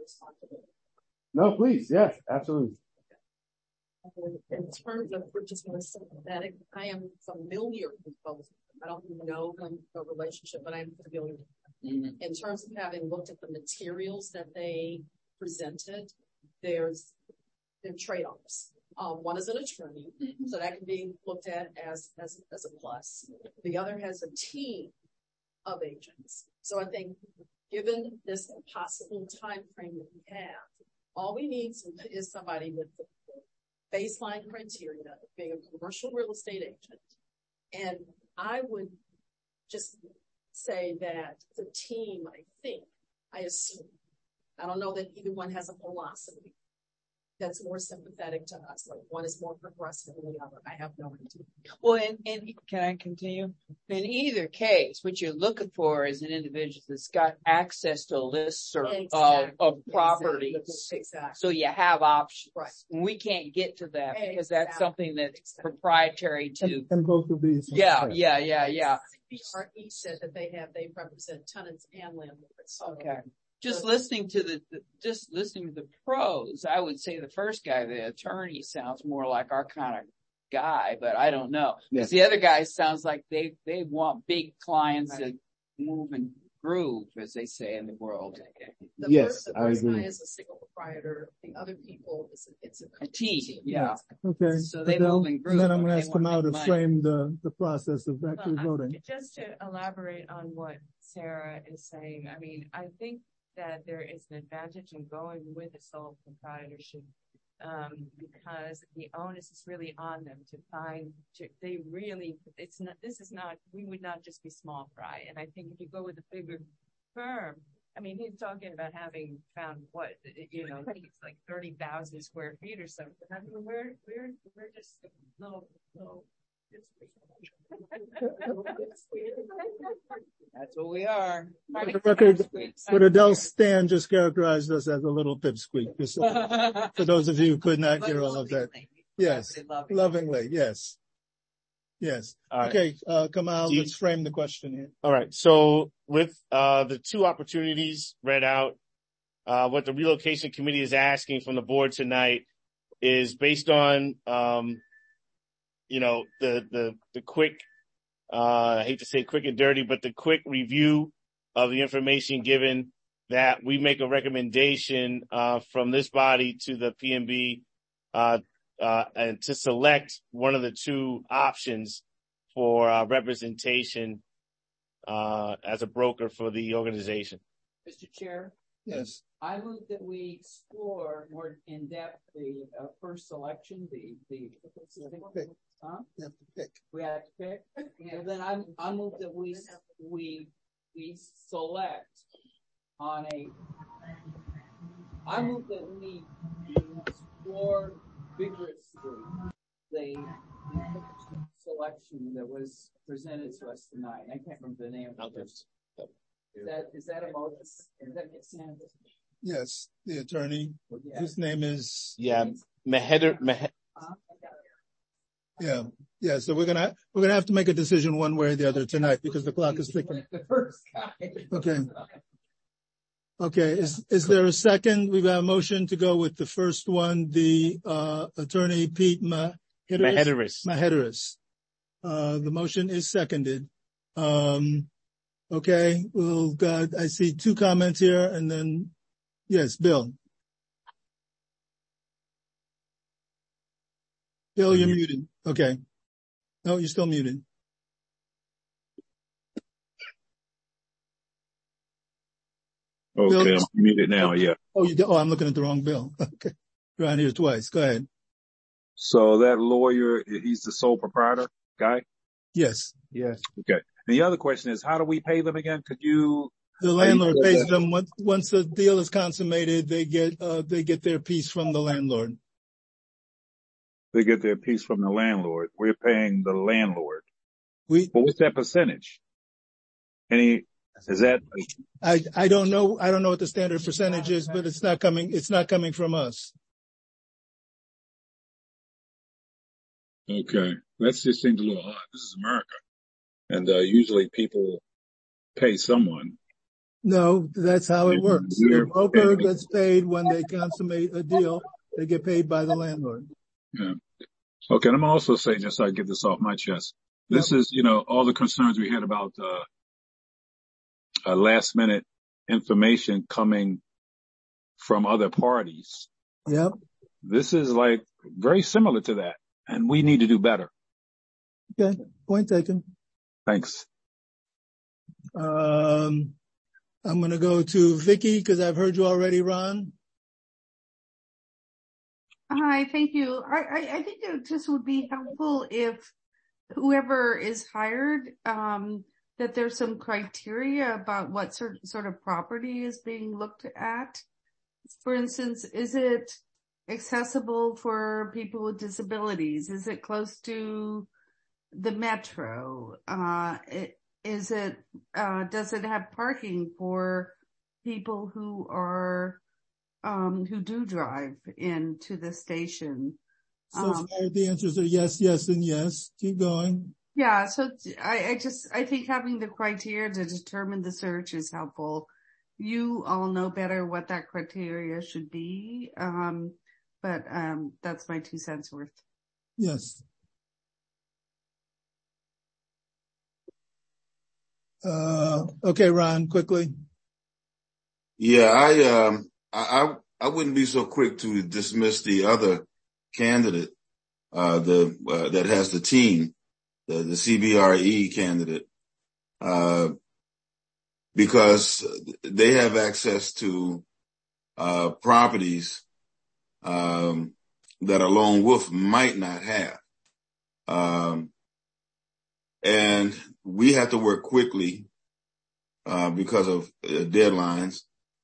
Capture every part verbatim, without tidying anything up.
responsibility. No, please. Yes, absolutely. In terms of just more sympathetic, I am familiar with both. I don't know the relationship, but I'm familiar. Mm-hmm. In terms of having looked at the materials that they presented, there's there are trade-offs. Um, one is an attorney, mm-hmm. so that can be looked at as, as as a plus. The other has a team of agents. So I think, given this possible time frame that we have, all we need is somebody with the baseline criteria of being a commercial real estate agent. And I would just say that the team, I think, I assume, I don't know that either one has a philosophy that's more sympathetic to us. Like one is more progressive than the other. I have no idea. Well, and, and can I continue? In either case, what you're looking for is an individual that's got access to a list exactly. of, of properties. Exactly. So you have options. Right. And we can't get to that because exactly. that's something that's exactly. proprietary to. And, and both of these. Yeah, yeah, yeah, yeah. C B R E said that they have, they represent tenants and landlords. So. Okay. Just listening to the, the, just listening to the pros, I would say the first guy, the attorney, sounds more like our kind of guy, but I don't know. Because yeah. the other guy sounds like they, they want big clients right. to move and groove, as they say in the world. The yes, first, the I first agree. guy is a single proprietor. The other people, is a, it's a, a team. team. Yeah. Okay. So they move and groove. And then I'm going to ask them out to money. frame the, the process of actually well, voting. Just to elaborate on what Sarah is saying, I mean, I think that there is an advantage in going with a sole proprietorship um, because the onus is really on them to find, to, they really, it's not, this is not, we would not just be small fry. And I think if you go with a bigger firm, I mean, he's talking about having found what, you know, it's like thirty thousand square feet or something. I mean, we're, we're, we're just little, little, that's what we are. For the record, what Adele Stan just characterized us as a little pipsqueak. Just for those of you who could not hear all of that. Yes, lovingly, lovingly yes. Yes. Right. Okay, uh, Kamal, you, let's frame the question here. All right. So with uh, the two opportunities read out, uh, what the relocation committee is asking from the board tonight is based on, um, you know, the, the, the quick, uh, I hate to say quick and dirty, but the quick review of the information given that we make a recommendation, uh, from this body to the P M B, uh, uh, and to select one of the two options for, uh, representation, uh, as a broker for the organization. Mister Chair? Yes. I move that we explore more in depth the uh, first selection, the, the, pick. Huh? You have to pick. We have to pick. Yeah. Well, then I, I move that we, we, we select on a, I move that we explore vigorously the, the selection that was presented to us tonight. I can't remember the name of it. Is that, is that a motion? Does that make sense? Yes, the attorney. Yeah. His name is. Yeah, Meheder. Mehed- uh, yeah, yeah. So we're gonna we're gonna have to make a decision one way or the other tonight because the clock is ticking. The first guy. Okay. Okay. Is is there a second? We've got a motion to go with the first one, the uh attorney Pete Meheder. Meheder. Uh, the motion is seconded. Um, okay. Well, God, I see two comments here, and then. Yes, Bill. Bill, you're muted. Okay. No, you're still muted. Okay, Bill, I'm muted now, yeah. Oh, you, oh, I'm looking at the wrong Bill. Okay. You're on here twice. Go ahead. So that lawyer, he's the sole proprietor guy? Yes. Yes. Okay. And the other question is, how do we pay them again? Could you... The landlord pays them once, once the deal is consummated, they get, uh, they get their piece from the landlord. They get their piece from the landlord. We're paying the landlord. We, but what's that percentage? Any, is that? I, I don't know. I don't know what the standard percentage is, but it's not coming, it's not coming from us. Okay. That just seems a little odd. This is America. And, uh, usually people pay someone. No, that's how it works. The broker gets paid when they consummate a deal. They get paid by the landlord. Yeah. Okay, and I'm also say, just so I get this off my chest, this yep. is, you know, all the concerns we had about uh, uh last minute information coming from other parties. Yep. This is like very similar to that, and we need to do better. Okay, point taken. Thanks. Um, I'm going to go to Vicky because I've heard you already, Ron. Hi, thank you. I, I, I think it just would be helpful if whoever is hired, um, that there's some criteria about what sort, sort of property is being looked at. For instance, is it accessible for people with disabilities? Is it close to the metro? Uh, it, is it, uh, does it have parking for people who are Um, who do drive into the station? So um, far the answers are yes, yes, and yes. Keep going. Yeah, so I, I just, I think having the criteria to determine the search is helpful. You all know better what that criteria should be, um, but um, that's my two cents worth. Yes. Uh, okay, Ron, quickly. Yeah, I, um, I, I wouldn't be so quick to dismiss the other candidate, uh, the, uh, that has the team, the, the C B R E candidate, uh, because they have access to, uh, properties, um, that a lone wolf might not have. Um, and we have to work quickly, uh, because of uh, deadlines.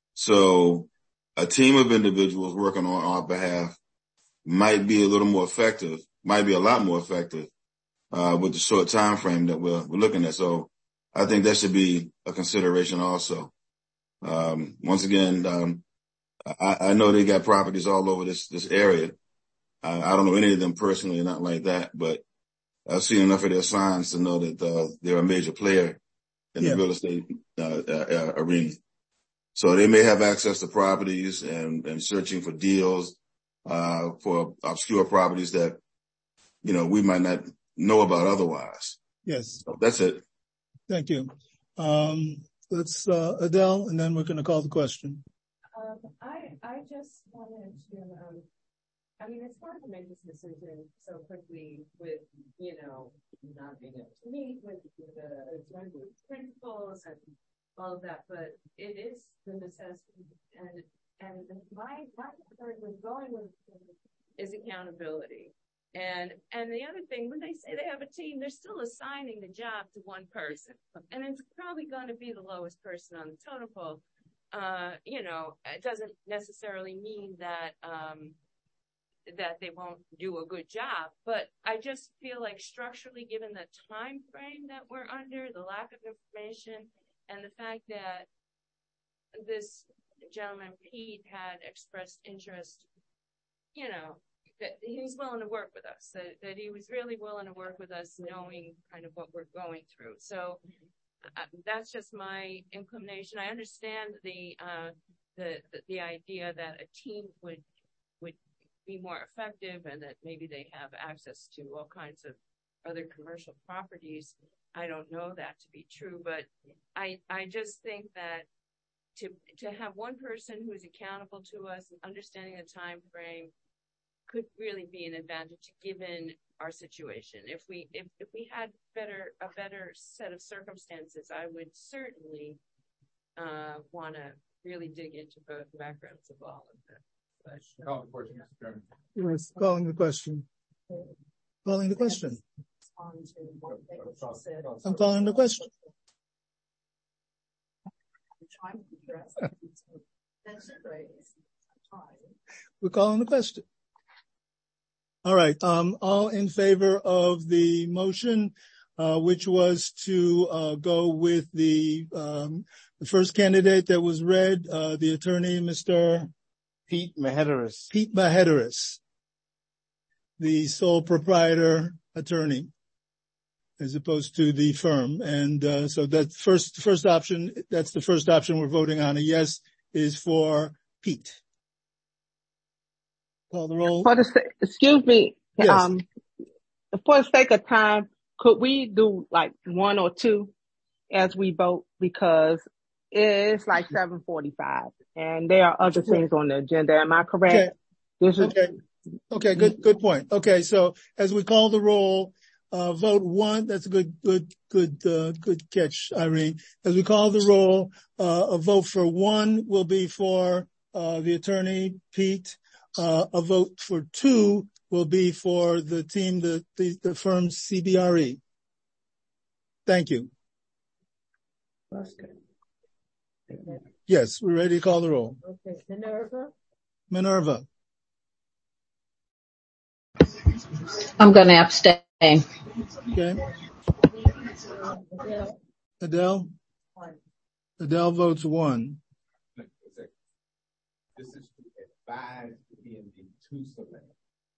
So, a team of individuals working on our behalf might be a little more effective, might be a lot more effective, uh, with the short time frame that we're, we're looking at. So I think that should be a consideration also. Um, once again, um, I, I know they got properties all over this, this area. I, I don't know any of them personally, not like that, but I've seen enough of their signs to know that, uh, they're a major player in yeah. the real estate, uh, uh, arena. So they may have access to properties and, and searching for deals, uh, for obscure properties that, you know, we might not know about otherwise. Yes. So that's it. Thank you. Um, let's, uh, Adele, and then we're going to call the question. Um, I, I just wanted to, um, I mean, it's hard to make this decision so quickly with, you know, not being able to meet with the principals and all of that, but it is the necessity, and and my my concern with going with is accountability, and and the other thing, when they say they have a team, they're still assigning the job to one person, and it's probably going to be the lowest person on the totem pole. Uh, you know, it doesn't necessarily mean that um, that they won't do a good job, but I just feel like structurally, given the time frame that we're under, the lack of information. And the fact that this gentleman, Pete, had expressed interest, you know, that he was willing to work with us, that, that he was really willing to work with us, knowing kind of what we're going through. So uh, that's just my inclination. I understand the, uh, the, the, the idea that a team would, would be more effective and that maybe they have access to all kinds of other commercial properties. I don't know that to be true, but I I just think that to to have one person who's accountable to us and understanding the time frame could really be an advantage given our situation. If we if, if we had better a better set of circumstances, I would certainly uh, want to really dig into both backgrounds of all of them. But, Call the question, Mister Chairman. Yes, calling the question. Calling the question. I'm calling the question. We're calling the question. All right. Um, all in favor of the motion, uh, which was to uh, go with the, um, the first candidate that was read, uh, the attorney, Mister Pete Mahederis. Pete Mahederis, the sole proprietor attorney. as opposed to the firm. And, uh, so that first, first option, that's the first option we're voting on. A yes is for Pete. Call the roll. For the, excuse me, yes. um, for the sake of time, could we do like one or two as we vote? Because it's like seven forty-five and there are other things on the agenda. Am I correct? Okay. This is- okay. Okay. Good, good point. Okay. So as we call the roll, uh, vote one, that's a good, good, good, uh, good catch, Irene. As we call the roll, uh, a vote for one will be for, uh, the attorney, Pete. Uh, a vote for two will be for the team, the, the, the firm C B R E. Thank you. Yes, we're ready to call the roll. Okay, Minerva. Minerva. I'm going to abstain. Okay. Adele. Adele votes one. This is to advise in the two select.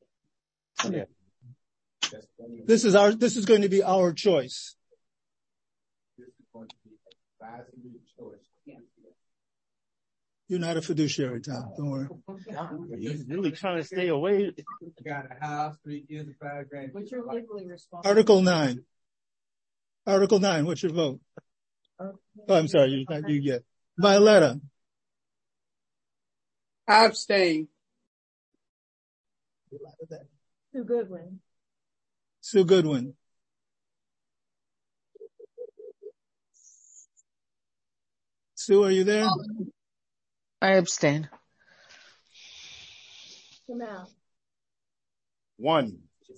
Yeah. This is our, this is going to be our choice. This is going to be advisory choice. You're not a fiduciary, Tom. Don't worry. He's really trying to stay away. Got a house, three kids, and five grand. But you're legally responsible. Article nine. Article nine. What's your vote? Okay. Oh, I'm sorry. You're not you yet. Violetta. I abstain. Sue Goodwin. Sue Goodwin. Sue, are you there? I abstain. Jamal. One.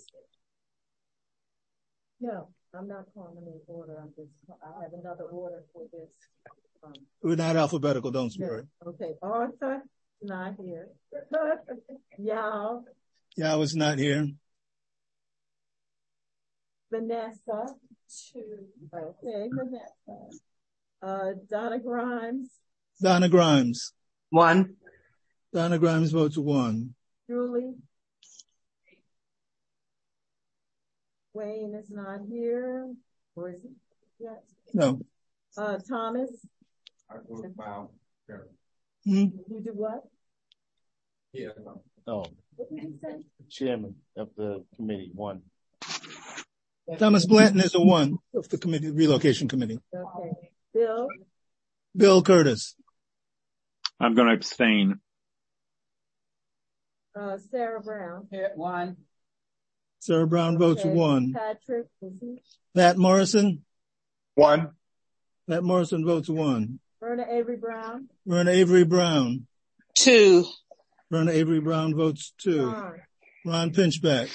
No, I'm not calling them in order. I'm just, I have another order for this. Um, We're not alphabetical, don't swear. Okay, Arthur, not here. Y'all. Yeah, I was not here. Vanessa. Two. Okay, Vanessa. Uh, Donna Grimes. Donna Grimes. One. Donna Grimes votes one. Julie. Wayne is not here. Or is he? Yes. No. Uh, Thomas. I vote about Carol. Hmm? You do what? Yeah. Oh. What did you say? Chairman of the committee, one. Thomas Blanton is a one of the committee, relocation committee. Okay. Bill. Bill Curtis. I'm going to abstain. Uh, Sarah Brown. Here, one. Sarah Brown votes Okay. one. Patrick. Is he? Pat Morrison. One. Pat Morrison votes one. Verna Avery Brown. Verna Avery Brown. Two. Verna Avery Brown votes two. Ron. Ron Pinchback.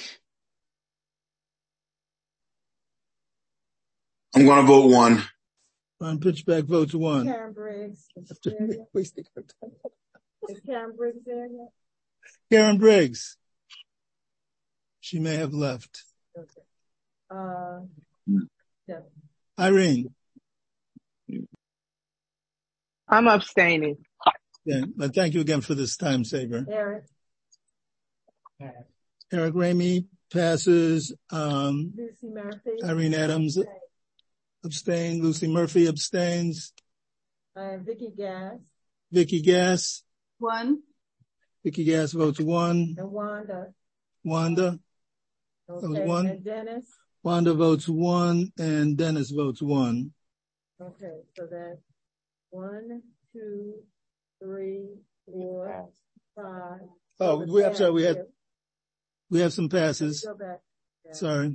I'm going to vote one. Ron Pinchback votes one. Karen Briggs. Is Karen Briggs there yet? Karen Briggs. She may have left. Okay. Uh, yeah. Irene. I'm abstaining. Yeah, but thank you again for this time saver. Eric. Eric Ramey passes. Um, Lucy Murphy. Irene Adams abstained. Lucy Murphy abstains. Uh, Vicky Gass. Vicky Gass. One. Vicky Gass votes one. And Wanda. Wanda. Okay. One. And Dennis. Wanda votes one and Dennis votes one. Okay. So that's one, two, three, four, five. Oh, we have, sorry, we had, we have some passes. Go back. Yeah. Sorry.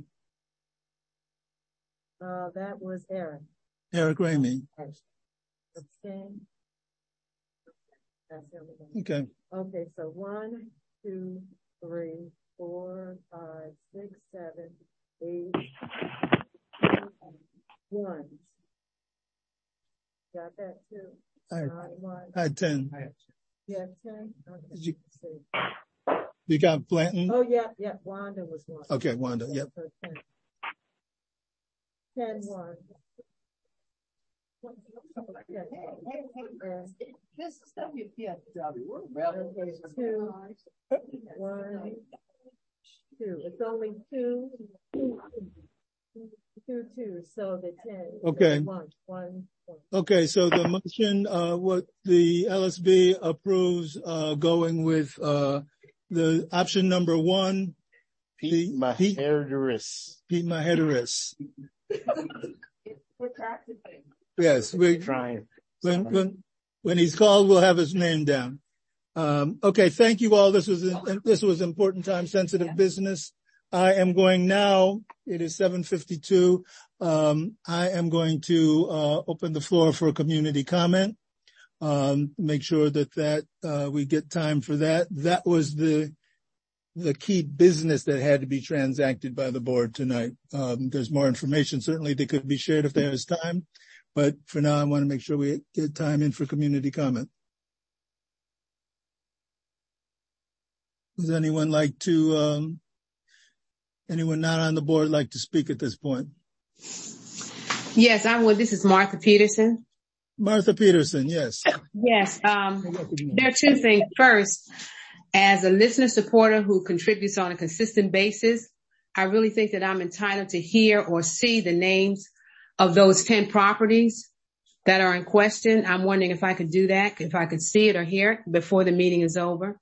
Uh, that was Eric. Eric Ramey. Abstain. That's everything. Okay. Okay, so one, two, three, four, five, six, seven, eight, one. Got that too? I, Nine, I had ten. You have ten? Okay. Did you, you got Blanton? Oh, yeah, yeah, Wanda was one. Okay, Wanda, yep. So ten. Ten, one. This is W P F W. We're Okay, two, one, two. It's only two. two, two, so the ten. Okay. One, one, one. Okay, so the motion, uh, what the L S B approves, uh, going with, uh, the option number one. Pete Mahedaris. Pete Mahedaris. Yes, we're trying. When, when, when he's called, we'll have his name down. Um, okay, thank you all. This was, this was important time sensitive business. I am going now. It is seven fifty-two. Um, I am going to, uh, open the floor for community comment. Um, make sure that that, uh, we get time for that. That was the, the key business that had to be transacted by the board tonight. Um, there's more information certainly that could be shared if there's time, but for now I want to make sure we get time in for community comment. Does anyone like to, um, anyone not on the board like to speak at this point? Yes, I would. This is Martha Peterson. Martha Peterson, yes. Yes, um, there are two things. First, as a listener supporter who contributes on a consistent basis, I really think that I'm entitled to hear or see the names of those ten properties that are in question. I'm wondering if I could do that, if I could see it or hear it before the meeting is over.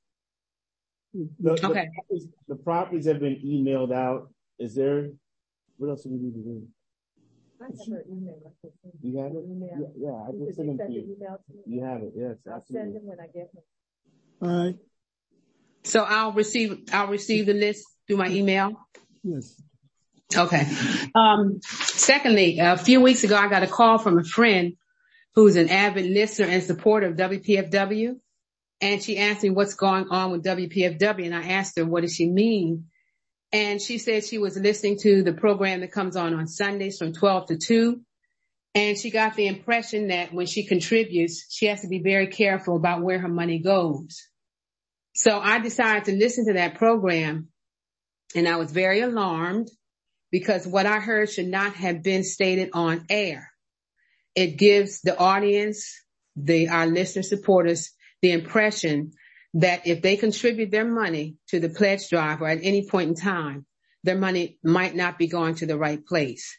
The, the, okay. properties, the properties have been emailed out. Is there, what else do we need to do? I have her email. You have it? Email. Yeah, yeah, I you just sent them to you. Email to me? You have it, yes. I'll absolutely. send them when I get them. All right. So I'll receive, I'll receive the list through my email? Yes. Okay. Um, secondly, a few weeks ago, I got a call from a friend who's an avid listener and supporter of W P F W. And she asked me what's going on with W P F W. And I asked her, what does she mean? And she said she was listening to the program that comes on on Sundays from twelve to two. And she got the impression that when she contributes, she has to be very careful about where her money goes. So I decided to listen to that program. And I was very alarmed because what I heard should not have been stated on air. It gives the audience, the, our listener supporters, the impression that if they contribute their money to the pledge drive or at any point in time, their money might not be going to the right place.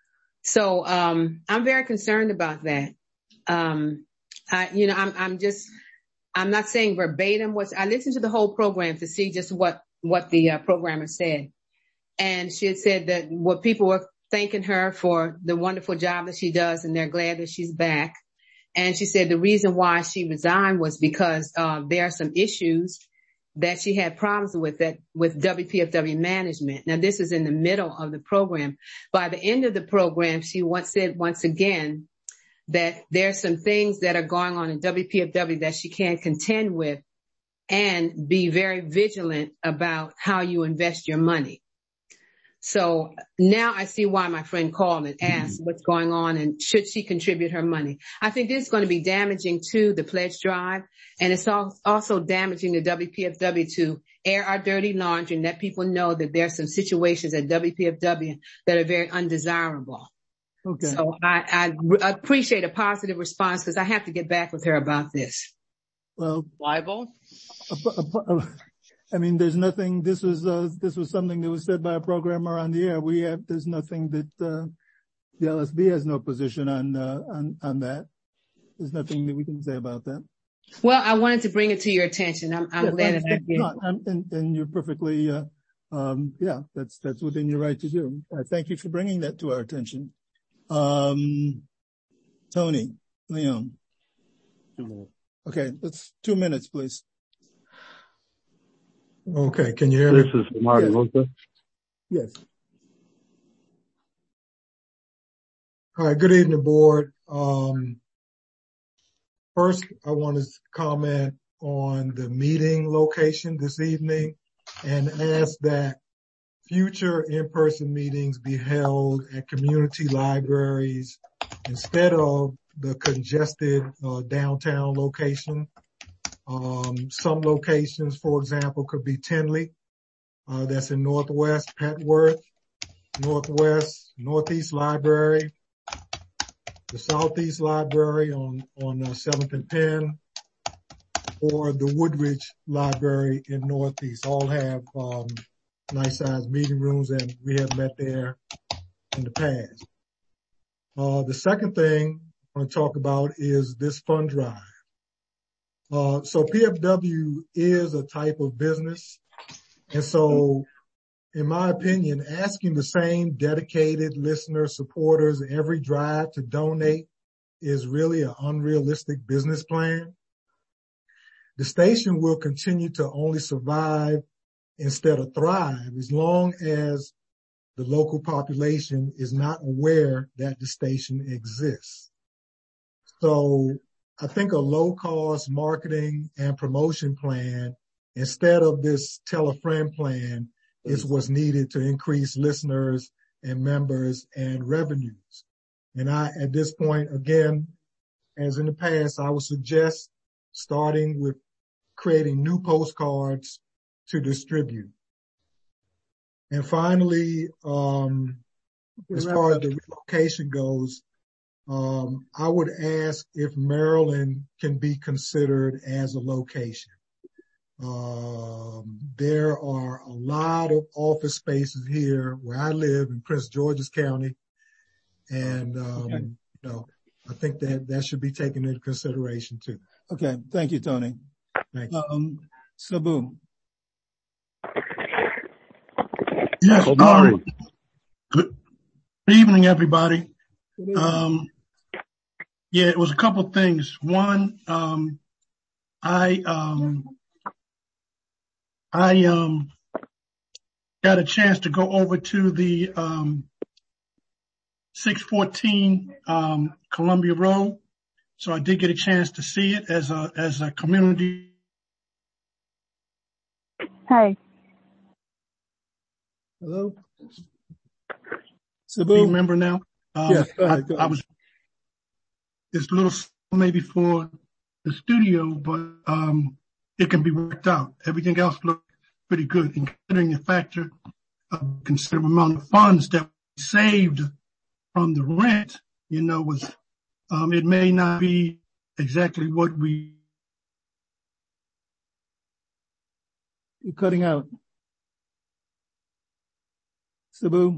So, um, I'm very concerned about that. Um, I, you know, I'm, I'm just, I'm not saying verbatim what's, I listened to the whole program to see just what, what the uh, programmer said. And she had said that what people were thanking her for the wonderful job that she does and they're glad that she's back. And she said the reason why she resigned was because uh, there are some issues that she had problems with that with W P F W management. Now, this is in the middle of the program. By the end of the program, she once said once again that there are some things that are going on in W P F W that she can't contend with and be very vigilant about how you invest your money. So now I see why my friend called and asked what's going on and should she contribute her money. I think this is going to be damaging to the pledge drive, and it's also damaging to W P F W to air our dirty laundry and let people know that there are some situations at W P F W that are very undesirable. Okay. So I, I appreciate a positive response because I have to get back with her about this. Well, libel. Uh, uh, uh, I mean, there's nothing, this was, uh, this was something that was said by a programmer on the air. We have, there's nothing that, uh, the L S B has no position on, uh, on, on that. There's nothing that we can say about that. Well, I wanted to bring it to your attention. I'm, I'm yes, glad that I did. No, and, and you're perfectly, uh, um, yeah, that's, that's within your right to do. Uh, thank you for bringing that to our attention. Um, Tony, Leon. Two minutes. Okay, let's, two minutes, please. Okay, can you hear me? This is Martin yes. Luther. Yes. All right, good evening, board. Um, first, I want to comment on the meeting location this evening and ask that future in-person meetings be held at community libraries instead of the congested uh, downtown location. Um, some locations, for example, could be Tinley, uh, that's in Northwest, Petworth, Northwest, Northeast Library, the Southeast Library on, on uh, seventh and Penn, or the Woodridge Library in Northeast. All have, um, nice sized meeting rooms, and we have met there in the past. Uh, the second thing I want to talk about is this fund drive. Uh, so P F W is a type of business. And so, in my opinion, asking the same dedicated listener supporters every drive to donate is really an unrealistic business plan. The station will continue to only survive instead of thrive as long as the local population is not aware that the station exists. So I think a low-cost marketing and promotion plan instead of this tell a friend plan is what's needed to increase listeners and members and revenues. And I, at this point, again, as in the past, I would suggest starting with creating new postcards to distribute. And finally, um, as far as the relocation goes, um, I would ask if Maryland can be considered as a location. Um, there are a lot of office spaces here where I live in Prince George's County. And, um, okay. you know, I think that that should be taken into consideration too. Okay. Thank you, Tony. Thank you. Um, Sabu. Yes. Um, good evening, everybody. Good evening. Um, yeah, it was a couple things. One, um, I, um, I, um, got a chance to go over to the, um, six fourteen, um, Columbia Road. So I did get a chance to see it as a, as a community. Hey. Hello? Sabu. Do you remember now? Um, yes, go ahead, go ahead. I, I was, it's a little maybe for the studio, but, um, it can be worked out. Everything else looks pretty good, and considering the factor of a considerable amount of funds that we saved from the rent, you know, was, um, it may not be exactly what we. You're cutting out. Sabu.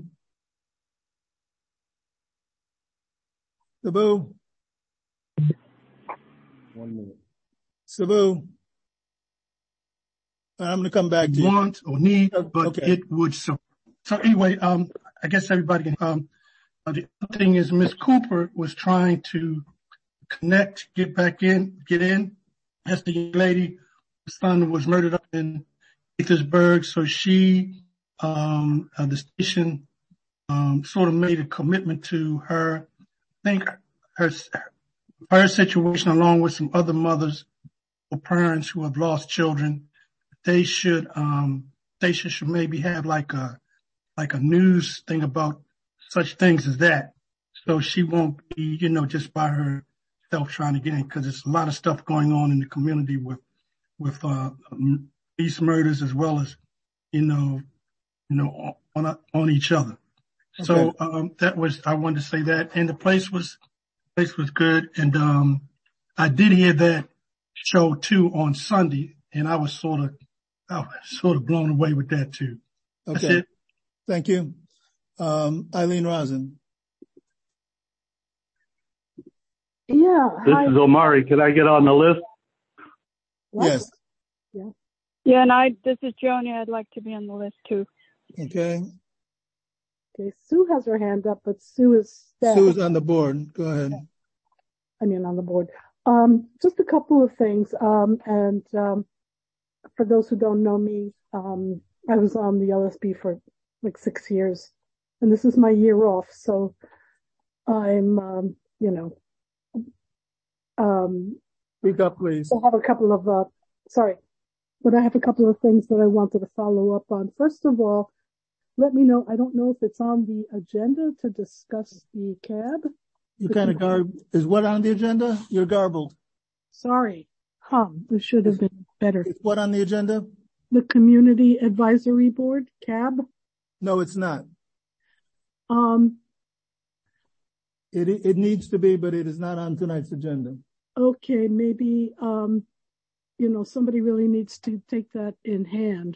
Sabu. One minute. Sabu. I'm going to come back to you. Want or need, but okay. It would. So, so anyway, um, I guess everybody can, um, uh, the other thing is Miss Cooper was trying to connect, get back in, get in. That's the young lady, her son was murdered up in Petersburg. So she, um, uh, the station, um, sort of made a commitment to her. I think her, her situation, along with some other mothers or parents who have lost children, they should, um, they should, should maybe have like a, like a news thing about such things as that. So she won't be, you know, just by herself trying to get in, because there's a lot of stuff going on in the community with, with, uh, these murders as well as, you know, you know, on, on each other. Okay. So, um, that was, I wanted to say that. And the place was, place was good. And, um, I did hear that show too on Sunday, and I was sort of, I was sort of blown away with that too. That's okay. it. Thank you. Um, Eileen Rosen. Yeah. This hi. is Omari. Can I get on the list? What? Yes. Yeah. Yeah, and I, this is Joni. I'd like to be on the list too. Okay. Okay. Sue has her hand up, but Sue is staff. Sue is on the board. Go ahead. I mean, on the board. Um, just a couple of things. Um, and, um, for those who don't know me, um, I was on the L S B for like six years, and this is my year off. So I'm, um, you know, um, speak up, please. I have a couple of, uh, sorry, but I have a couple of things that I wanted to follow up on. First of all, let me know. I don't know if it's on the agenda to discuss the cab. You kind of garb. Is what on the agenda? You're garbled. Sorry. Huh. It should have been better. Is what on the agenda? The Community Advisory Board, C A B. No, it's not. Um, it it needs to be, but it is not on tonight's agenda. Okay, maybe um, you know, somebody really needs to take that in hand.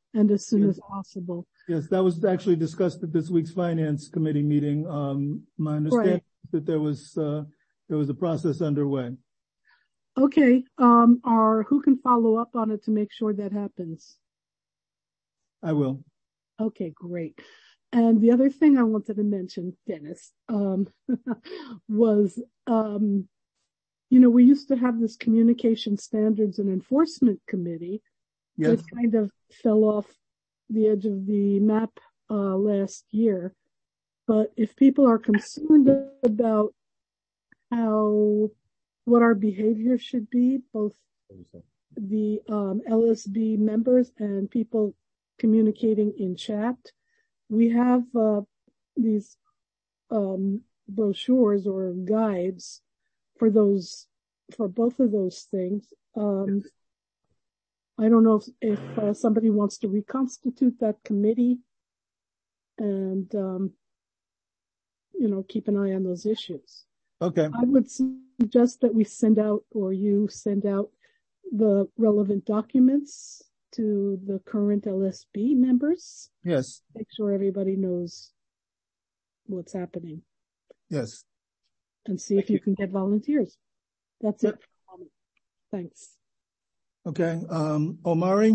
and as soon as possible. Yes, that was actually discussed at this week's finance committee meeting. Um, my understanding Right. is that there was, uh, there was a process underway. Okay. Um, or who can follow up on it to make sure that happens? I will. Okay, great. And the other thing I wanted to mention, Dennis, um, was, um, you know, we used to have this communication standards and enforcement committee. Yes. That kind of fell off the edge of the map uh, last year. But if people are concerned about how, what our behavior should be, both the um, L S B members and people communicating in chat, we have uh, these um, brochures or guides for those, for both of those things. Um, I don't know if, if uh, somebody wants to reconstitute that committee and, um, you know, keep an eye on those issues. Okay. I would suggest that we send out, or you send out, the relevant documents to the current L S B members. Yes. Make sure everybody knows what's happening. Yes. And see if you can get volunteers. That's it. Thanks. Okay. Um, Omari?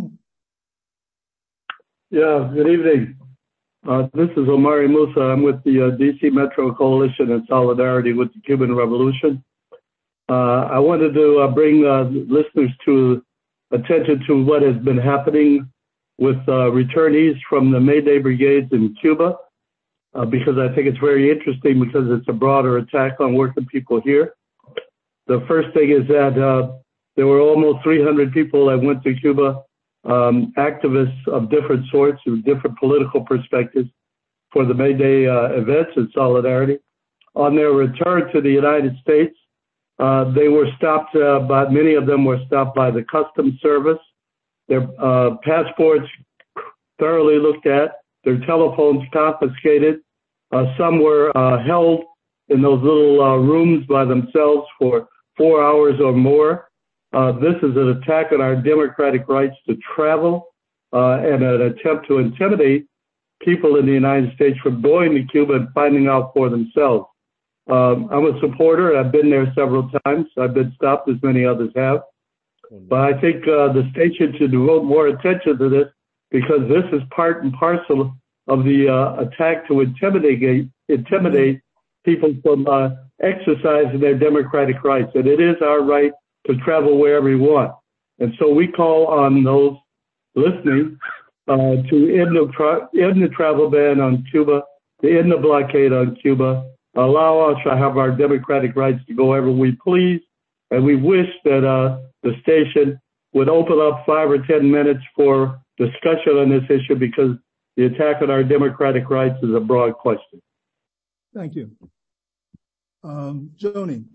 Yeah, good evening. Uh, this is Omari Musa. I'm with the uh, D C Metro Coalition in solidarity with the Cuban Revolution. Uh, I wanted to uh, bring uh, listeners to attention to what has been happening with uh, returnees from the Mayday Brigades in Cuba, uh, because I think it's very interesting because it's a broader attack on working people here. The first thing is that uh, there were almost three hundred people that went to Cuba, um, activists of different sorts, with different political perspectives, for the Mayday uh, events in solidarity. On their return to the United States, uh, they were stopped, uh, by, many of them were stopped by the Customs Service, their uh, passports thoroughly looked at, their telephones confiscated. Uh, some were uh, held in those little uh, rooms by themselves for four hours or more. Uh, this is an attack on our democratic rights to travel uh, and an attempt to intimidate people in the United States from going to Cuba and finding out for themselves. Um, I'm a supporter. I've been there several times. I've been stopped, as many others have. But I think uh, the station should devote more attention to this, because this is part and parcel of the uh, attack to intimidate intimidate people from uh, exercising their democratic rights. And it is our right to travel wherever we want. And so we call on those listening uh, to end the, tra- end the travel ban on Cuba, to end the blockade on Cuba, allow us to have our democratic rights to go wherever we please. And we wish that uh, the station would open up five or ten minutes for discussion on this issue, because the attack on our democratic rights is a broad question. Thank you. Um, Joni.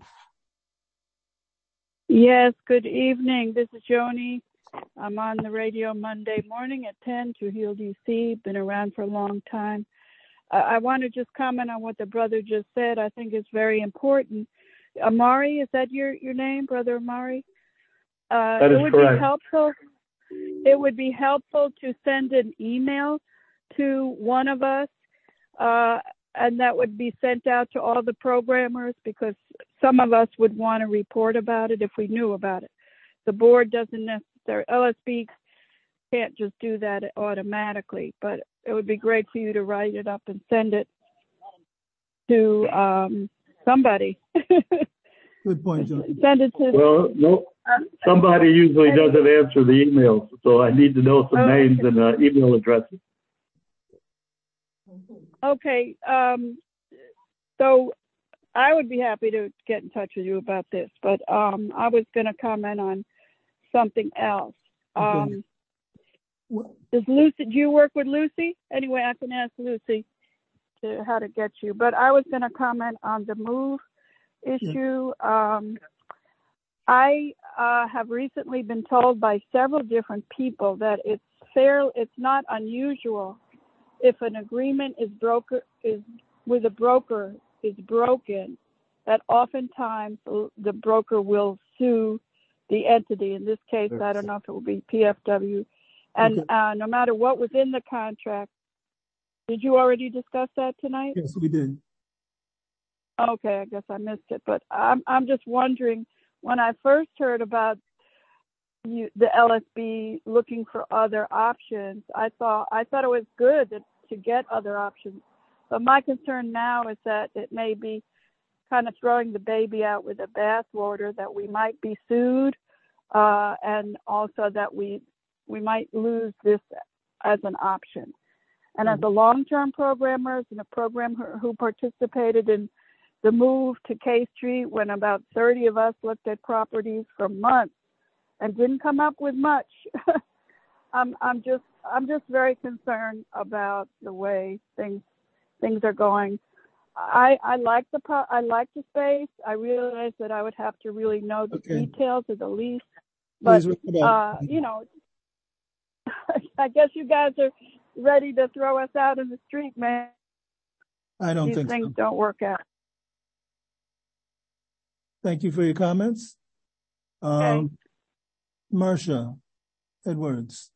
Yes, good evening. This is Joni. I'm on the radio Monday morning at ten to Heal D C. Been around for a long time. Uh, I want to just comment on what the brother just said. I think it's very important. Amari, is that your, your name, Brother Amari? Uh, that is it would correct. Be helpful. It would be helpful to send an email to one of us, uh, and that would be sent out to all the programmers, because some of us would want to report about it if we knew about it. The board doesn't necessarily, L S B can't just do that automatically, but it would be great for you to write it up and send it to um, somebody. Good point, John. Send it to. Well, no, somebody usually doesn't answer the emails, so I need to know some oh, names okay. and uh, email addresses. Okay, um, so I would be happy to get in touch with you about this, but um, I was going to comment on something else. Um, okay. Does Lucy? Do you work with Lucy? Anyway, I can ask Lucy to how to get you. But I was going to comment on the move issue. Yeah. Um, I uh, have recently been told by several different people that it's fair. It's not unusual if an agreement is broker is with a broker is broken, that oftentimes the broker will sue the entity. In this case, I don't know if it will be P F W, And okay. uh, no matter what was in the contract, did you already discuss that tonight? Yes, we did. Okay, I guess I missed it, but I'm I'm just wondering, when I first heard about you, the L S B looking for other options, I thought I thought it was good that, to get other options. But my concern now is that it may be kind of throwing the baby out with the bathwater, that we might be sued, uh, and also that we we might lose this as an option. And mm-hmm. as a long-term programmers and a programmer who participated in the move to K Street, when about thirty of us looked at properties for months and didn't come up with much, I'm I'm just I'm just very concerned about the way things things are going. I I like the pro- I like the space. I realized that I would have to really know the okay. details of the lease, but uh, you know, I guess you guys are ready to throw us out in the street, man. I don't These think things so. don't work out. Thank you for your comments. Um, okay. Marcia Edwards.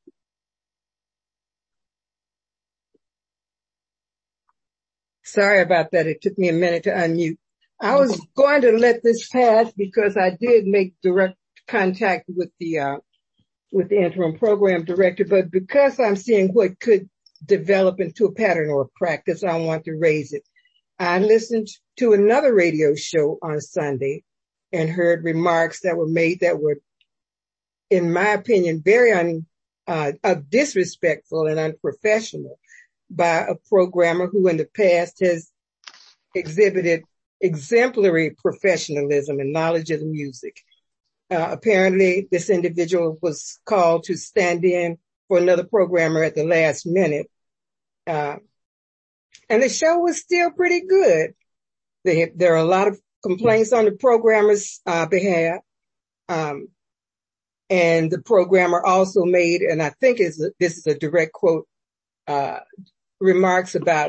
Sorry about that. It took me a minute to unmute. I was going to let this pass because I did make direct contact with the, uh, with the interim program director, but because I'm seeing what could develop into a pattern or a practice, I want to raise it. I listened to another radio show on Sunday and heard remarks that were made that were, in my opinion, very un, uh, uh, disrespectful and unprofessional by a programmer who in the past has exhibited exemplary professionalism and knowledge of the music. Uh, apparently this individual was called to stand in for another programmer at the last minute. Uh, and the show was still pretty good. They, there are a lot of complaints on the programmer's uh, behalf. Um, and the programmer also made, and I think is a, this is a direct quote, uh, remarks about,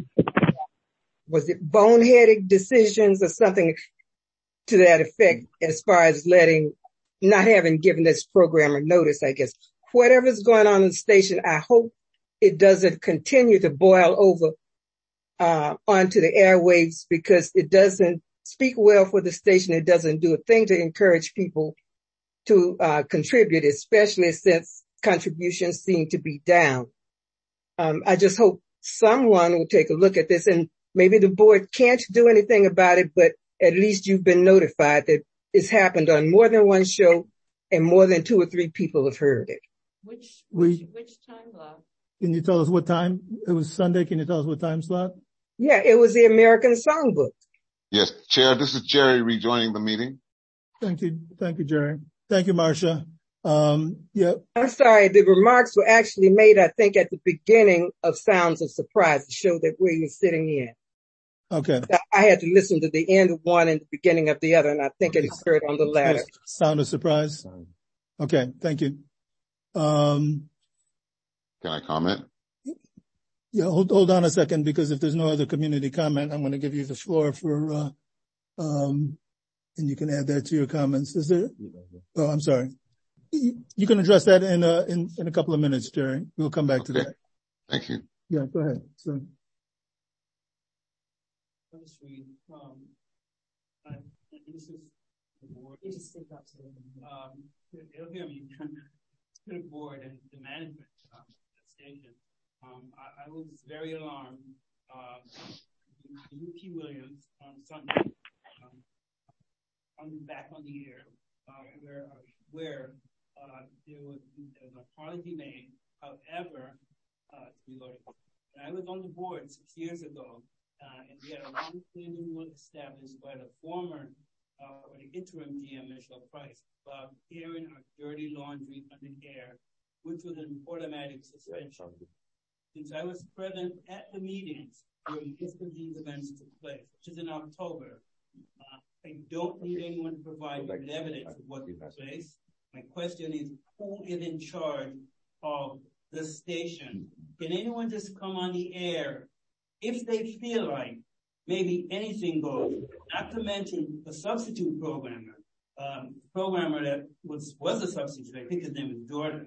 was it boneheaded decisions or something to that effect, as far as letting, not having given this programmer notice, I guess. Whatever's going on in the station, I hope it doesn't continue to boil over uh onto the airwaves, because it doesn't speak well for the station. It doesn't do a thing to encourage people to uh contribute, especially since contributions seem to be down. Um, I just hope someone will take a look at this, and maybe the board can't do anything about it, but at least you've been notified that it's happened on more than one show and more than two or three people have heard it. Which, we, which, which time block? Can you tell us what time? It was Sunday. Can you tell us what time slot? Yeah, it was the American Songbook. Yes, Chair, this is Jerry rejoining the meeting. Thank you. Thank you, Jerry. Thank you, Marcia. Um, yeah. I'm sorry. The remarks were actually made, I think, at the beginning of Sounds of Surprise, the show that we were sitting in. Okay. I had to listen to the end of one and the beginning of the other, and I think it occurred on the latter. Sound of Surprise. Okay. Thank you. Um, Can I comment? Yeah, hold, hold on a second, because if there's no other community comment, I'm going to give you the floor for, uh, um, and you can add that to your comments. Is there? Oh, I'm sorry. You, you can address that in a, in, in a couple of minutes, Jerry. We'll come back okay. to that. Thank you. Yeah, go ahead. So. Um, I, this is the board. You just speak up to them. Um, it'll hear me. To the board and the management of the station. Um, I, I was very alarmed. Uh, U P Williams on Sunday, um, on back on the air, uh, where where uh, there was, there was an apology made. However, uh, to be loaded. And I was on the board six years ago, uh, and we had a long-standing rule established by the former uh, or the interim G M, Michelle Price, about airing our dirty laundry on the air, which was an automatic suspension. Since I was present at the meetings where most of these events took place, which is in October, uh, I don't need anyone to provide me with evidence of what took place. My question is, who is in charge of the station? Can anyone just come on the air if they feel like maybe anything goes? Not to mention the substitute programmer, um, programmer that was was a substitute. I think his name is Jordan.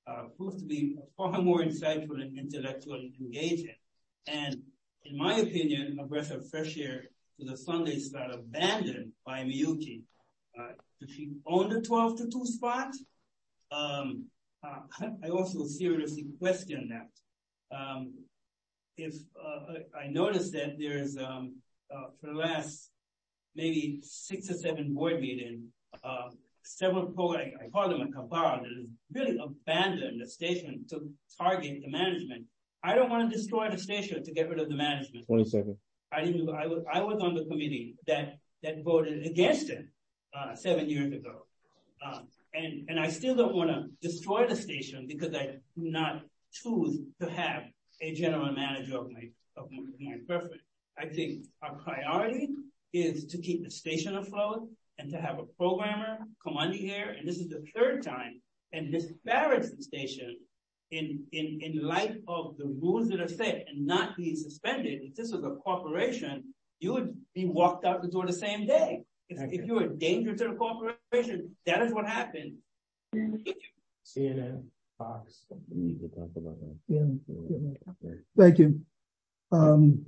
uh, proved to be far more insightful and intellectually engaging. And in my opinion, a breath of fresh air to the Sunday slot abandoned by Miyuki. Uh, if she owned the twelve to two spot, um, uh, I also seriously question that. Um, if uh, I noticed that there's, um, uh, for the last maybe six or seven board meetings, uh, several programs, I call them a cabal, that has really abandoned the station to target the management. I don't want to destroy the station to get rid of the management. twenty-second. I didn't, I was, I was on the committee that, that voted against it, uh, seven years ago. Um, and, and I still don't want to destroy the station because I do not choose to have a general manager of my, of my, my preference. I think our priority is to keep the station afloat and to have a programmer come on the air. And this is the third time and disparage the station in, in, in light of the rules that are set and not be suspended. If this was a corporation, you would be walked out the door the same day. If, if you're a danger to the corporation, that is what happened. C N N, Fox. We need to talk about that. Yeah. Thank you. Um,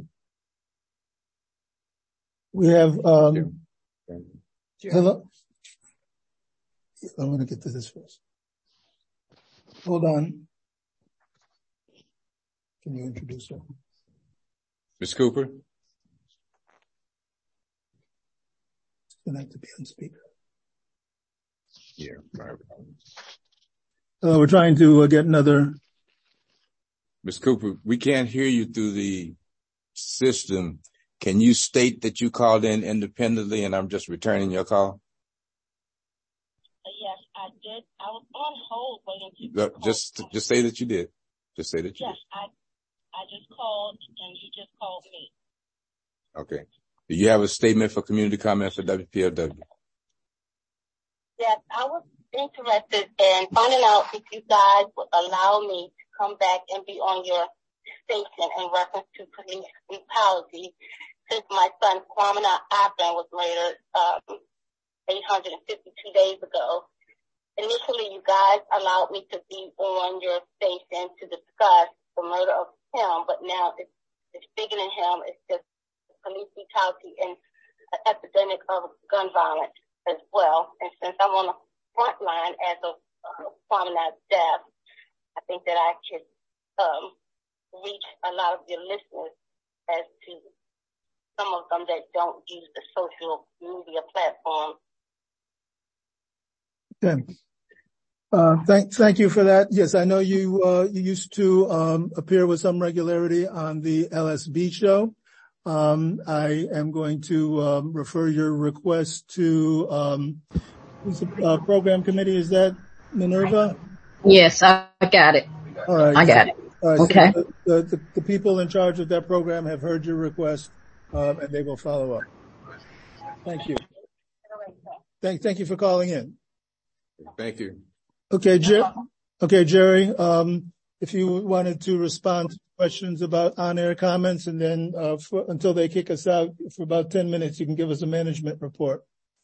we have, um, hello. I'm going to get to this first. Hold on. Can you introduce her? Miz Cooper? It's going to have to be on speaker. Yeah. Right. Uh, we're trying to uh, get another. Miz Cooper, we can't hear you through the system. Can you state that you called in independently and I'm just returning your call? Yes, I did. I was on hold waiting No, to just, call. just say that you did. Just say that you Yes, I, I just called and you just called me. did. Okay. Do you have a statement for community comment for W P L W? Yes, I was interested in finding out if you guys would allow me to come back and be on your station in reference to police brutality, since my son Kwame Abdon was murdered um, eight hundred fifty-two days ago. Initially, you guys allowed me to be on your station to discuss the murder of him, but now it's, it's bigger than him. It's just police brutality and an epidemic of gun violence as well. And since I'm on the front line as of uh, Kwame death, I think that I could um, reach a lot of your listeners as to some of them that don't use the social media platform. Okay. Uh, thank, thank you for that. Yes, I know you, uh, you used to, um, appear with some regularity on the L S B show. Um, I am going to, um, refer your request to, um, who's the uh, program committee? Is that Minerva? Yes, I got it. All right. I got it. All right, okay. So the, the, the people in charge of that program have heard your request, um, and they will follow up. Thank you. Thank, thank you for calling in. Thank you. Okay, Jer- okay, Jerry, um, if you wanted to respond to questions about on-air comments and then, uh, for, until they kick us out for about ten minutes, you can give us a management report.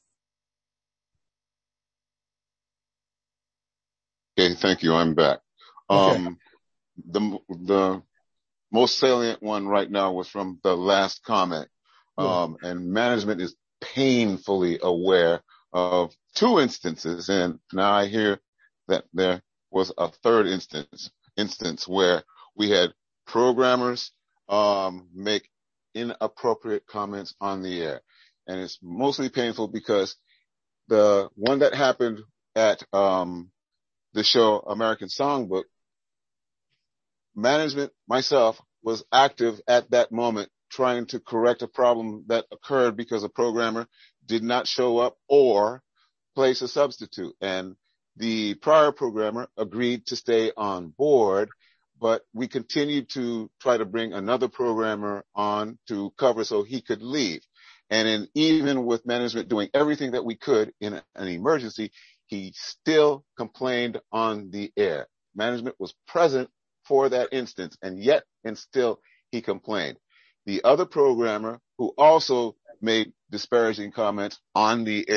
Okay, thank you. I'm back. Okay. Um, the, the most salient one right now was from the last comment. Um, yeah. And management is painfully aware of two instances. And now I hear that there was a third instance, instance where we had programmers, um, make inappropriate comments on the air. And it's mostly painful because the one that happened at, um, the show American Songbook, management, myself, was active at that moment trying to correct a problem that occurred because a programmer did not show up or place a substitute. And the prior programmer agreed to stay on board, but we continued to try to bring another programmer on to cover so he could leave. And in, even with management doing everything that we could in an emergency, he still complained on the air. Management was present for that instance, and yet and still he complained. The other programmer who also made disparaging comments on the air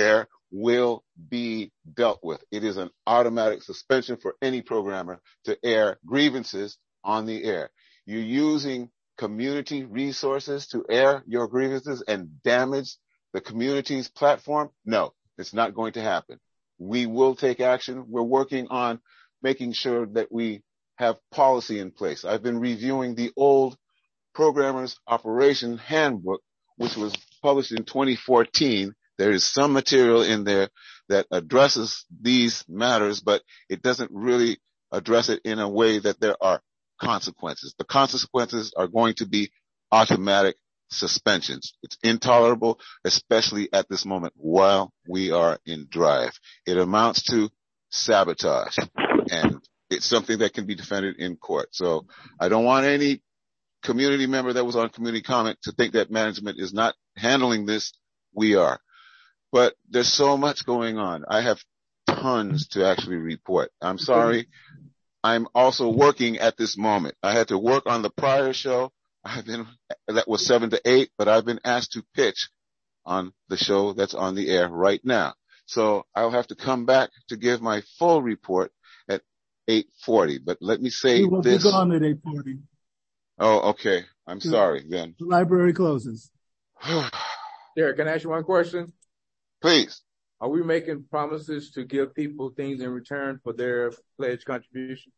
will be dealt with. It is an automatic suspension for any programmer to air grievances on the air. You're using community resources to air your grievances and damage the community's platform? No, it's not going to happen. We will take action. We're working on making sure that we have policy in place. I've been reviewing the old Programmers Operation Handbook, which was published in twenty fourteen. There is some material in there that addresses these matters, but it doesn't really address it in a way that there are consequences. The consequences are going to be automatic suspensions. It's intolerable, especially at this moment while we are in drive. It amounts to sabotage, and it's something that can be defended in court. So I don't want any community member that was on community comment to think that management is not handling this. We are. But there's so much going on. I have tons to actually report. I'm sorry. I'm also working at this moment. I had to work on the prior show. I've been, that was seven to eight, but I've been asked to pitch on the show that's on the air right now. So I'll have to come back to give my full report at eight forty. But let me say we will this. be gone at eight forty. Oh, okay. I'm yeah. sorry then. The library closes. Derek, can I ask you one question? Please. Are we making promises to give people things in return for their pledge contribution?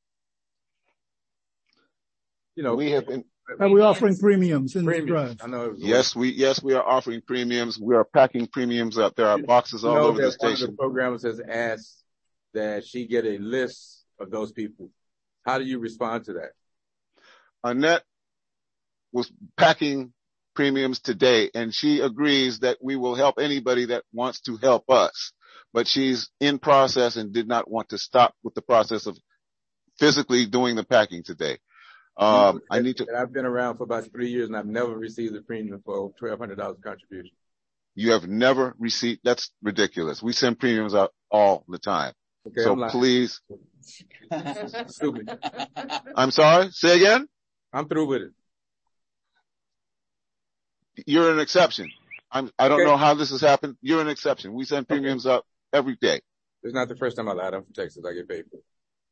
You know, we have been. Are we offering premiums in premiums. the drive? I know. Yes, we yes we are offering premiums. We are packing premiums up. There are boxes all you know over the station. One of the programmers has asked that she get a list of those people. How do you respond to that? Annette was packing premiums today, and she agrees that we will help anybody that wants to help us. But she's in process and did not want to stop with the process of physically doing the packing today. Um, I need to. I've been around for about three years, and I've never received a premium for twelve hundred dollars contribution. You have never received? That's ridiculous. We send premiums out all the time. Okay, so I'm please. Stupid. I'm sorry. Say again. I'm through with it. You're an exception. I'm, I don't okay. know how this has happened. You're an exception. We send premiums okay. out every day. It's not the first time I lied. I'm from Texas. I get paid for it.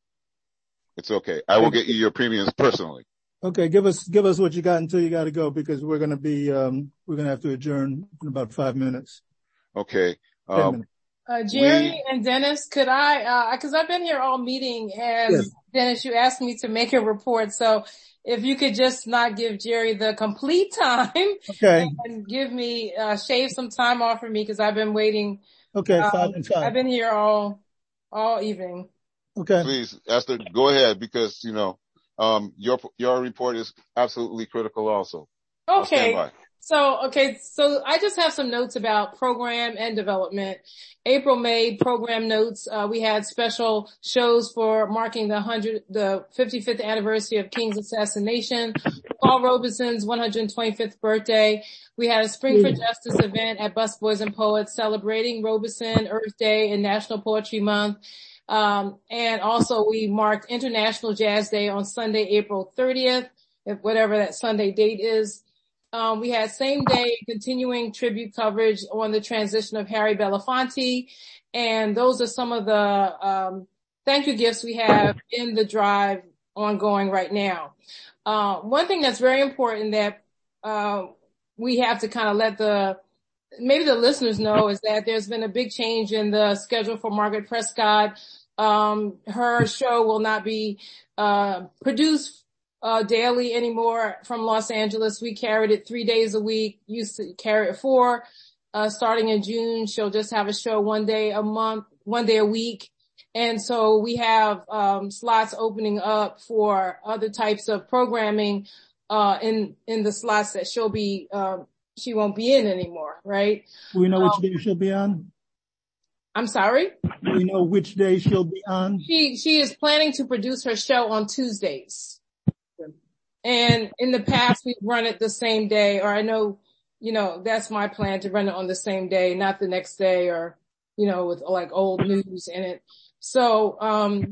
It's okay. I will get you your premiums personally. Okay. Give us, give us what you got until you got to go, because we're going to be, um, we're going to have to adjourn in about five minutes. Okay. Um, uh, Jerry we, and Dennis, could I, uh, cause I've been here all meeting, and yes. Dennis, you asked me to make a report. So if you could just not give Jerry the complete time, okay, and give me, uh, shave some time off for me, cause I've been waiting. Okay. Um, five and five. I've been here all, all evening. Okay. Please, Esther, go ahead, because, you know, um, your, your report is absolutely critical also. Okay. So, okay. So I just have some notes about program and development. April made program notes. Uh, we had special shows for marking the hundred, the fifty-fifth anniversary of King's assassination, Paul Robeson's one hundred twenty-fifth birthday. We had a Spring for Justice event at Busboys and Poets celebrating Robeson, Earth Day, and National Poetry Month. Um, and also we marked International Jazz Day on Sunday, April thirtieth, if whatever that Sunday date is. Um, we had same day continuing tribute coverage on the transition of Harry Belafonte. And those are some of the, um, thank you gifts we have in the drive ongoing right now. Uh, one thing that's very important that, uh, we have to kind of let the, maybe the listeners know is that there's been a big change in the schedule for Margaret Prescott. Um, her show will not be, uh, produced, uh, daily anymore from Los Angeles. We carried it three days a week, used to carry it four. Uh, starting in June, she'll just have a show one day a month, one day a week. And so we have, um, slots opening up for other types of programming, uh, in, in the slots that she'll be, uh, she won't be in anymore, right? Do we know um, which day she'll be on? I'm sorry? Do we know which day she'll be on? She, she is planning to produce her show on Tuesdays. And in the past, we've run it the same day, or I know, you know, that's my plan, to run it on the same day, not the next day, or, you know, with like old news in it. So, um,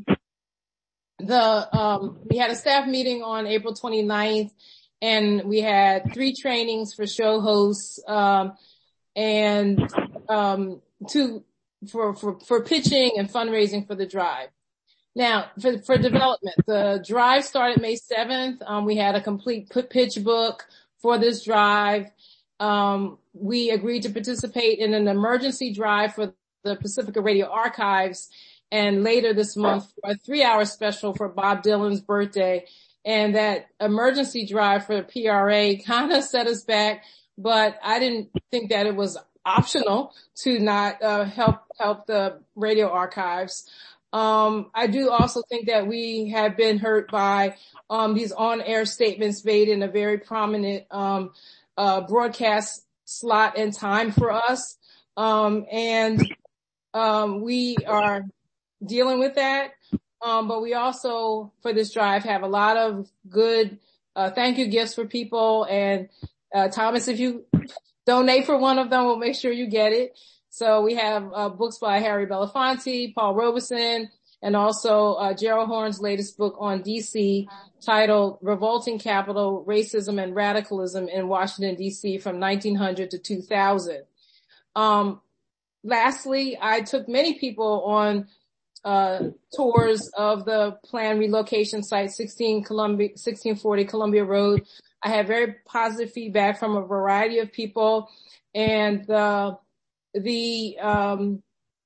the, um, we had a staff meeting on April twenty-ninth, and we had three trainings for show hosts, um, and, um, to, for, for, for pitching and fundraising for the drive. Now, for, for development, the drive started May seventh. Um, we had a complete pitch book for this drive. Um, we agreed to participate in an emergency drive for the Pacifica Radio Archives, and later this month for a three hour special for Bob Dylan's birthday. And that emergency drive for the P R A kind of set us back, but I didn't think that it was optional to not, uh, help, help the radio archives. Um, I do also think that we have been hurt by, um, these on-air statements made in a very prominent, um, uh, broadcast slot and time for us. Um, and, um, we are dealing with that. Um, but we also, for this drive, have a lot of good, uh, thank you gifts for people. And, uh, Thomas, if you donate for one of them, we'll make sure you get it. So we have, uh, books by Harry Belafonte, Paul Robeson, and also, uh, Gerald Horn's latest book on D C titled Revolting Capital, Racism and Radicalism in Washington, D C from nineteen hundred to two thousand. Um, lastly, I took many people on, uh, tours of the planned relocation site, sixteen Columbia, sixteen forty Columbia Road. I had very positive feedback from a variety of people, and, uh, the, um,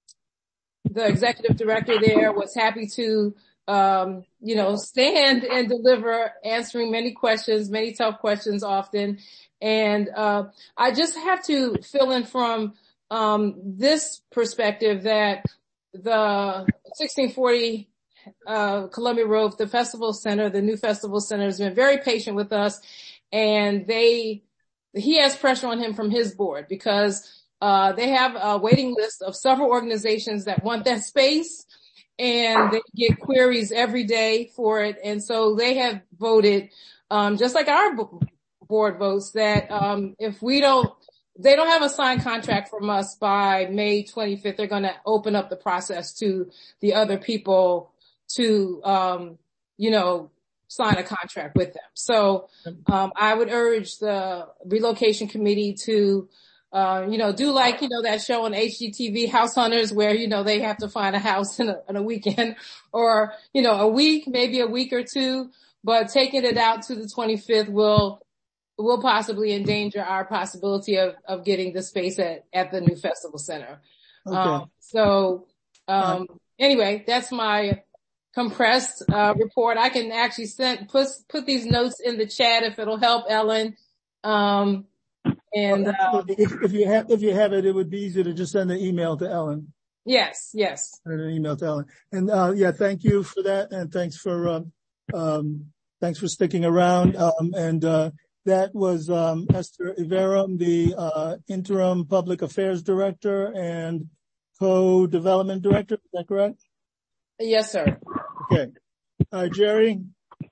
the executive director there was happy to, um, you know, stand and deliver, answering many questions, many tough questions often. And, uh, I just have to fill in from, um, this perspective that the sixteen forty, uh, Columbia Road, the festival center, the new festival center has been very patient with us, and they, he has pressure on him from his board because Uh, they have a waiting list of several organizations that want that space, and they get queries every day for it. And so they have voted, um, just like our board votes, that, um, if we don't, they don't have a signed contract from us by May twenty-fifth, they're going to open up the process to the other people to, um, you know, sign a contract with them. So, um, I would urge the relocation committee to, Uh, you know, do like, you know, that show on H G T V, House Hunters, where, you know, they have to find a house in a, in a weekend or, you know, a week, maybe a week or two, but taking it out to the twenty-fifth will, will possibly endanger our possibility of, of getting the space at, at the new festival center. Okay. Um, so, um, anyway, that's my compressed, uh, report. I can actually send, put, put these notes in the chat if it'll help, Ellen. Um, And, uh, if, if you have, if you have it, it would be easier to just send an email to Ellen. Yes, yes. Send an email to Ellen. And, uh, yeah, thank you for that. And thanks for, um, um, thanks for sticking around. Um, and, uh, that was, um, Esther Iverum, the, uh, interim public affairs director and co-development director. Is that correct? Yes, sir. Okay. Uh, Jerry?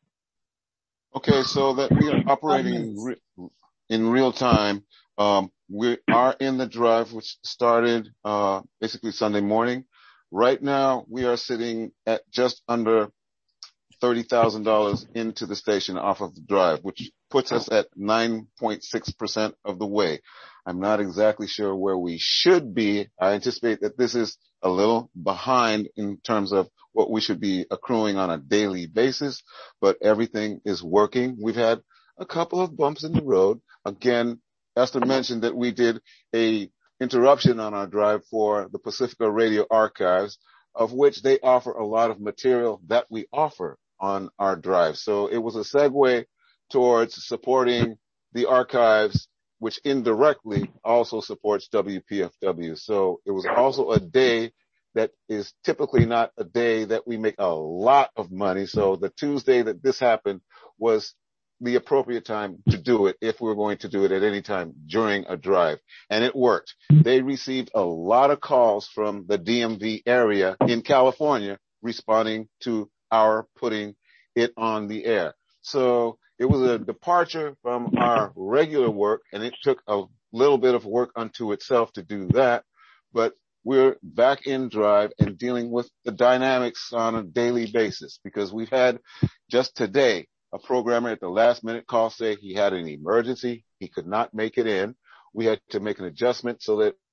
Okay. So that we are operating in re- in real time. Um, we are in the drive, which started, uh, basically Sunday morning. Right now, we are sitting at just under thirty thousand dollars into the station off of the drive, which puts us at nine point six percent of the way. I'm not exactly sure where we should be. I anticipate that this is a little behind in terms of what we should be accruing on a daily basis, but everything is working. We've had a couple of bumps in the road. Again, Esther mentioned that we did a interruption on our drive for the Pacifica Radio Archives, of which they offer a lot of material that we offer on our drive. So it was a segue towards supporting the archives, which indirectly also supports W P F W. So it was also a day that is typically not a day that we make a lot of money. So the Tuesday that this happened was the appropriate time to do it if we were going to do it at any time during a drive. And it worked. They received a lot of calls from the D M V area in California responding to our putting it on the air. So it was a departure from our regular work, and it took a little bit of work unto itself to do that. But we're back in drive and dealing with the dynamics on a daily basis, because we've had just today a programmer at the last minute call say he had an emergency. He could not make it in. We had to make an adjustment so that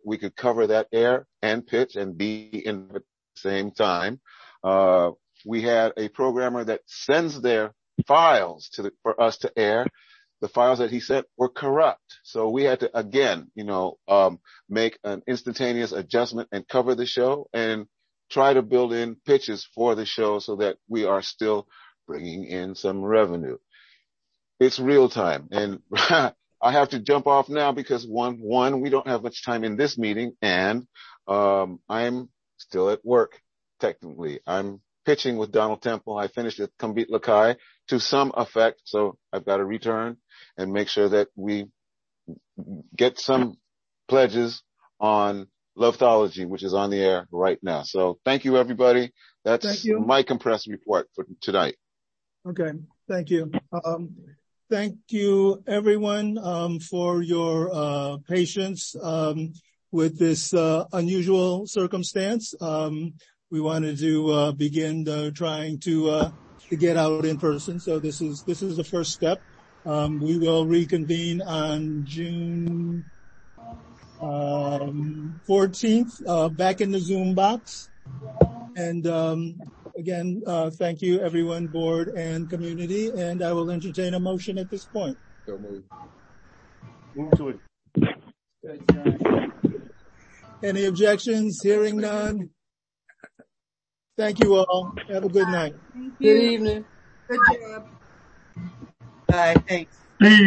we could cover that air and pitch and be in at the same time. Uh, we had a programmer that sends their files to the, for us to air. The files that he sent were corrupt. So we had to, again, you know, um, make an instantaneous adjustment and cover the show and try to build in pitches for the show so that we are still bringing in some revenue. It's real time. And I have to jump off now because one, one, we don't have much time in this meeting, and um, I'm still at work. Technically, I'm pitching with Donald Temple. I finished at Combit Lakai to some effect, so I've got to return and make sure that we get some pledges on Lovethology, which is on the air right now. So thank you, everybody. That's Thank you. my compressed report for tonight. Okay, thank you. Um, thank you, everyone, um, for your uh, patience um, with this uh, unusual circumstance. Um, we wanted to uh, begin uh, trying to uh, to get out in person, so this is this is the first step. Um, we will reconvene on June um, fourteenth, uh, back in the Zoom box. And um, again, uh, thank you, everyone, board and community. And I will entertain a motion at this point. So move. Move to it. Any objections? Hearing none. Thank you all. Have a good night. Thank Good you. evening. Good job. Bye. Thanks.